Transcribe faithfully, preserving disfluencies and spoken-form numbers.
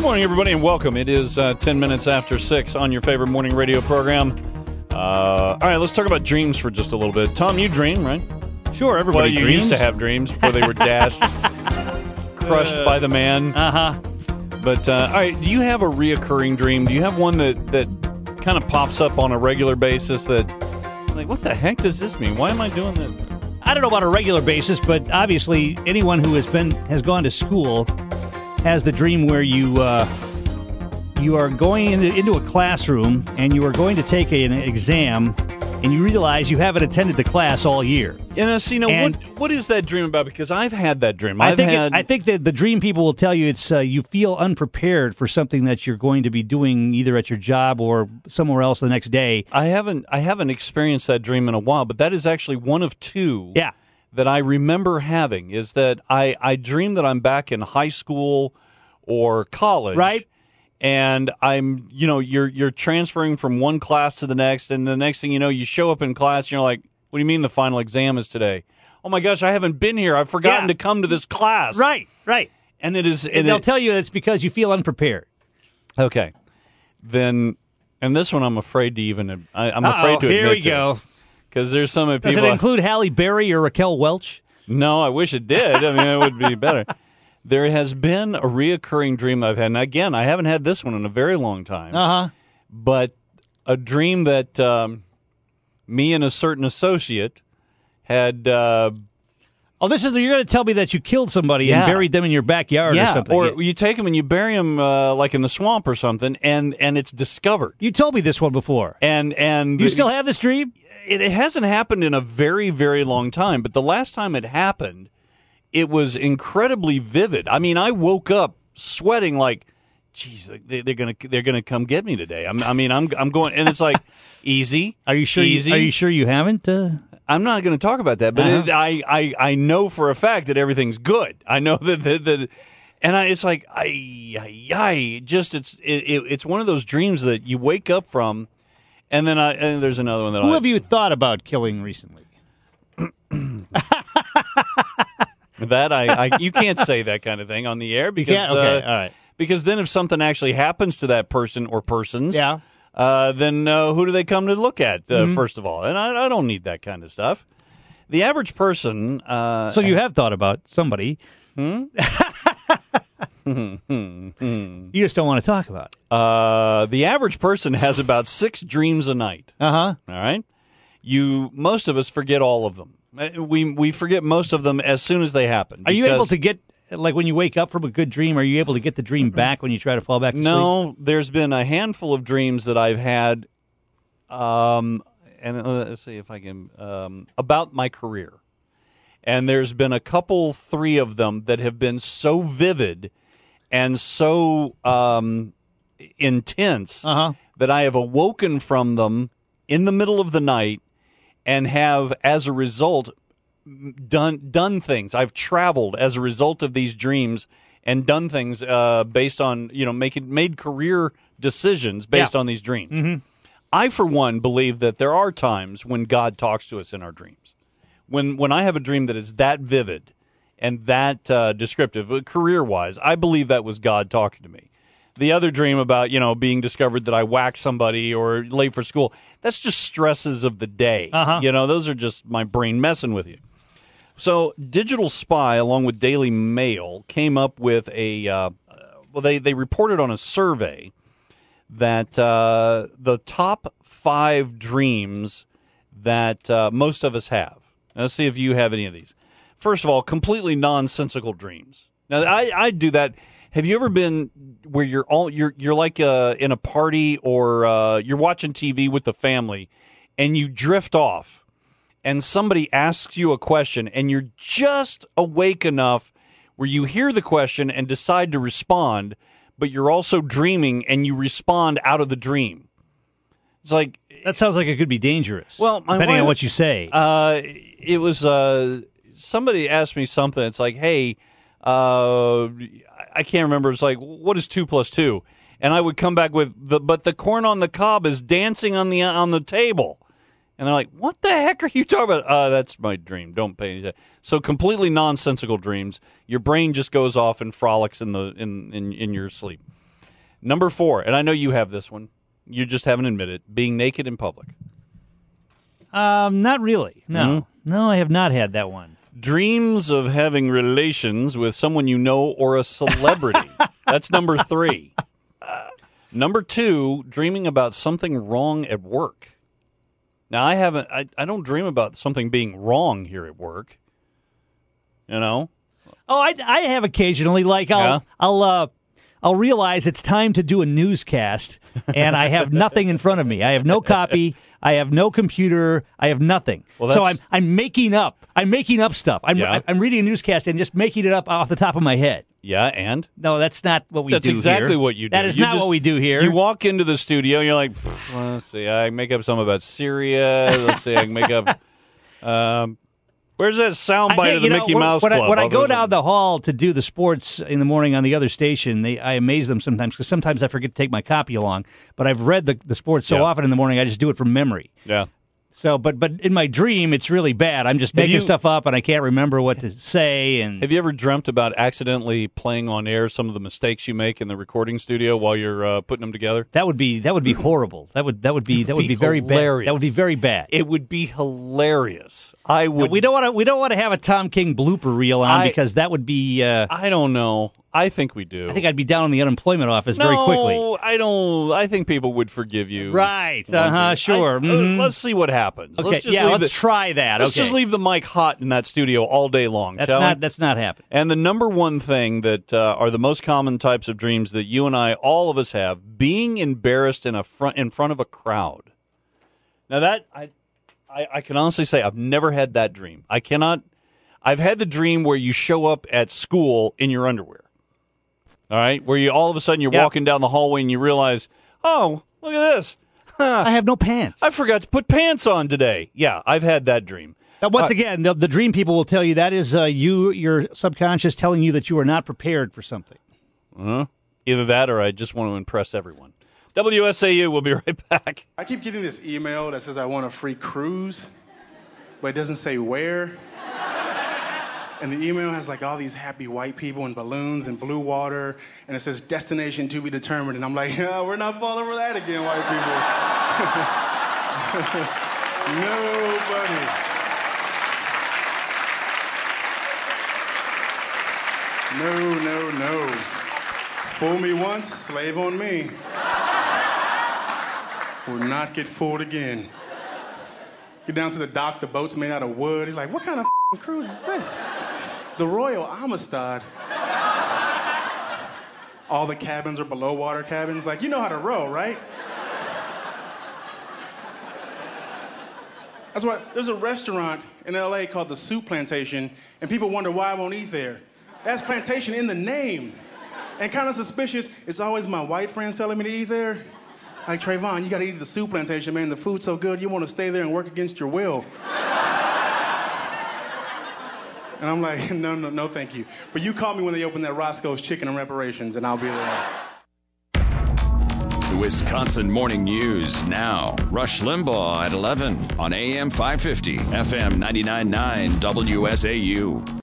morning, everybody, and welcome. It is uh, ten minutes after six on your favorite morning radio program. Uh, all right, let's talk about dreams for just a little bit. Tom, you dream, right? Sure, everybody well, you dreams. used to have dreams before they were dashed, crushed uh, by the man. Uh-huh. But, uh, all right, do you have a reoccurring dream? Do you have one that, that kind of pops up on a regular basis that, like, what the heck does this mean? Why am I doing this? I don't know about a regular basis, but obviously anyone who has been has gone to school has the dream where you uh, you are going into, into a classroom and you are going to take a, an exam and you realize you haven't attended the class all year. You know, see, now, And- what, what is that dream about? Because I've had that dream. I I've think had, it, I think that the dream people will tell you it's uh, you feel unprepared for something that you're going to be doing either at your job or somewhere else the next day. I haven't I haven't experienced that dream in a while, but that is actually one of two Yeah. that I remember having, is that I, I dream that I'm back in high school or college. Right. And I'm, you know, you're you're transferring from one class to the next, and the next thing you know, you show up in class, and you're like, what do you mean the final exam is today? Oh, my gosh, I haven't been here. I've forgotten Yeah. to come to this class. Right, right. And it is... And And they'll it, tell you it's because you feel unprepared. okay. Then, and this one I'm afraid to even... I, I'm Uh-oh, afraid to admit here we to. go. Because there's some people... Does it include Halle Berry or Raquel Welch? No, I wish it did. I mean, it would be better. There has been a reoccurring dream I've had. And again, I haven't had this one in a very long time. Uh-huh. But a dream that um, me and a certain associate had... Uh, Oh, this is you're going to tell me that you killed somebody Yeah. and buried them in your backyard or yeah, something. or you take them and you bury them uh, like in the swamp or something, and, and it's discovered. You told me this one before. And and You still have this dream? it, it hasn't happened in a very, very long time. But the last time it happened, it was incredibly vivid. I mean, I woke up sweating like, geez, they, they're gonna they're gonna come get me today. I'm, I mean, I'm I'm going, and it's like easy. Are you sure? Easy. You, are you sure you haven't? Uh... I'm not going to talk about that, but Uh-huh. it, I, I I know for a fact that everything's good. I know that that, that and I, it's like I, I I just it's it, it, it's one of those dreams that you wake up from, and then I and there's another one that Who I, have you thought about killing recently? that I, I you can't say that kind of thing on the air You because can't? Okay, uh, all right. because then if something actually happens to that person or persons, Yeah. uh, then uh, who do they come to look at uh, Mm-hmm. first of all? And I, I don't need that kind of stuff. The average person. Uh, So you have thought about somebody. Hmm? You just don't want to talk about it. Uh, the average person has about six dreams a night. Uh-huh. All right, you most of us forget all of them. Uh, We we forget most of them as soon as they happen. Are you because- able to get, like when you wake up from a good dream, are you able to get the dream back when you try to fall back to sleep? No, there's been a handful of dreams that I've had. Um, and uh, let's see if I can um, about my career. And there's been a couple, three of them that have been so vivid and so um, intense Uh-huh. that I have awoken from them in the middle of the night and have, as a result, done done things. I've traveled as a result of these dreams and done things uh, based on, you know, making made career decisions based Yeah. on these dreams. Mm-hmm. I, for one, believe that there are times when God talks to us in our dreams. When when I have a dream that is that vivid and that uh, descriptive, uh, career-wise, I believe that was God talking to me. The other dream about, you know, being discovered that I whacked somebody or late for school, that's just stresses of the day. Uh-huh. You know, those are just my brain messing with you. So Digital Spy, along with Daily Mail, came up with a, uh, well, they, they reported on a survey that uh, the top five dreams that uh, most of us have. Now, let's see if you have any of these. First of all, completely nonsensical dreams. Now, I, I do that. Have you ever been where you're all you're you're like uh, in a party or uh, you're watching T V with the family, and you drift off, and somebody asks you a question, and you're just awake enough where you hear the question and decide to respond, but you're also dreaming and you respond out of the dream. It's like That sounds like it could be dangerous. Well, my depending on wife- what you say. uh, it was uh, somebody asked me something. It's like, hey, uh, I can't remember. It's like, what is two plus two? And I would come back with the, but the corn on the cob is dancing on the on the table. And they're like, what the heck are you talking about? Uh, that's my dream. Don't pay attention. So completely nonsensical dreams. Your brain just goes off and frolics in the in, in, in your sleep. Number four, and I know you have this one. You just haven't admitted it, being naked in public. Um, not really. No. Mm-hmm. No, I have not had that one. Dreams of having relations with someone you know or a celebrity. That's number three. Number two, dreaming about something wrong at work. Now, I haven't. I, I don't dream about something being wrong here at work. You know? Oh, I, I have occasionally. Like, I'll, Yeah. I'll, uh, I'll realize it's time to do a newscast, and I have nothing in front of me. I have no copy. I have no computer. I have nothing. Well, so I'm that's- I'm making up. I'm making up stuff. I'm Yeah. I'm reading a newscast and just making it up off the top of my head. Yeah, and? No, that's not what we That's do exactly here. what you do. That is You not just- what we do here. You walk into the studio, and you're like, well, let's see, I make up something about Syria. Let's see, I can make up... Um, where's that sound bite I- of the you know, Mickey when, Mouse when Club? I, when I I'll go do down something. the hall to do the sports in the morning on the other station, they, I amaze them sometimes because sometimes I forget to take my copy along. But I've read the, the sports so Yeah. often in the morning, I just do it from memory. Yeah. So, but but in my dream, it's really bad. I'm just Have making you- stuff up, and I can't remember what to say. And Have you ever dreamt about accidentally playing on air some of the mistakes you make in the recording studio while you're uh, putting them together? that would be that would be horrible. That would that would be that would be, be very bad. hilarious. That would be very bad. It would be hilarious. I would. we don't want to we don't want to have a Tom King blooper reel on I- because that would be. Uh, I don't know. I think we do. I think I'd be down in the unemployment office no, very quickly. I don't. I think people would forgive you. Right. One Uh-huh, day. sure. I- uh, Mhm. let's see what happens. Okay. Let's just yeah. leave Let's the, try that. Let's okay. just leave the mic hot in that studio all day long. That's shall not we? that's not happening. And the number one thing that uh, are the most common types of dreams that you and I, all of us have, being embarrassed in a front in front of a crowd. Now that I, I, I can honestly say I've never had that dream. I cannot. I've had the dream where you show up at school in your underwear. All right, where you all of a sudden you're Yeah. walking down the hallway and you realize, oh, look at this. I have no pants. I forgot to put pants on today. Yeah, I've had that dream. Now, once Uh, again, the, the dream people will tell you that is uh, you, your subconscious telling you that you are not prepared for something. Uh, either that or I just want to impress everyone. W S A U, we'll be right back. I keep getting this email that says I want a free cruise, but it doesn't say where. And the email has like all these happy white people and balloons and blue water, and it says destination to be determined. And I'm like, oh, we're not falling for that again, white people. Nobody. No, no, no. Fool me once, slave on me. Will not get fooled again. Get down to the dock, the boat's made out of wood. He's like, what kind of f***ing cruise is this? The Royal Amistad. All the cabins are below water cabins. Like, you know how to row, right? That's why there's a restaurant in L A called the Soup Plantation, and people wonder why I won't eat there. That's plantation in the name. And kind of suspicious, it's always my white friends telling me to eat there. Like, Trayvon, you gotta eat at the Soup Plantation, man. The food's so good, you wanna stay there and work against your will. And I'm like, no, no, no, thank you. But you call me when they open that Roscoe's Chicken and Reparations, and I'll be there. The Wisconsin Morning News now. Rush Limbaugh at eleven on A M five fifty, F M ninety-nine point nine W S A U.